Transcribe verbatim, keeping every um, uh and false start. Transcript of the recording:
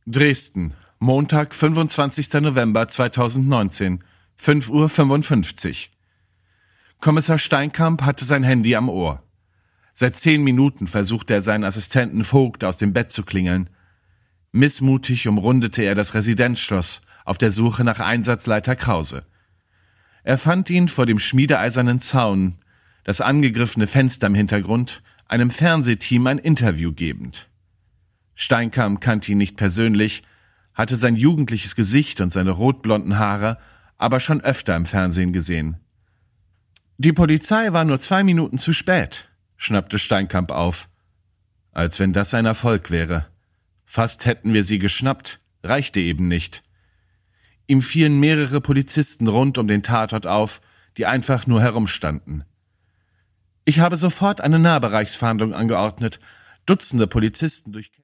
Dresden, Montag, fünfundzwanzigster November zweitausendneunzehn, fünf Uhr fünfundfünfzig. Kommissar Steinkamp hatte sein Handy am Ohr. Seit zehn Minuten versuchte er seinen Assistenten Vogt aus dem Bett zu klingeln. Missmutig umrundete er das Residenzschloss auf der Suche nach Einsatzleiter Krause. Er fand ihn vor dem schmiedeeisernen Zaun, das angegriffene Fenster im Hintergrund, einem Fernsehteam ein Interview gebend. Steinkamp kannte ihn nicht persönlich, hatte sein jugendliches Gesicht und seine rotblonden Haare aber schon öfter im Fernsehen gesehen. Die Polizei war nur zwei Minuten zu spät, schnappte Steinkamp auf. Als wenn das ein Erfolg wäre. Fast hätten wir sie geschnappt, reichte eben nicht. Ihm fielen mehrere Polizisten rund um den Tatort auf, die einfach nur herumstanden. Ich habe sofort eine Nahbereichsfahndung angeordnet. Dutzende Polizisten durch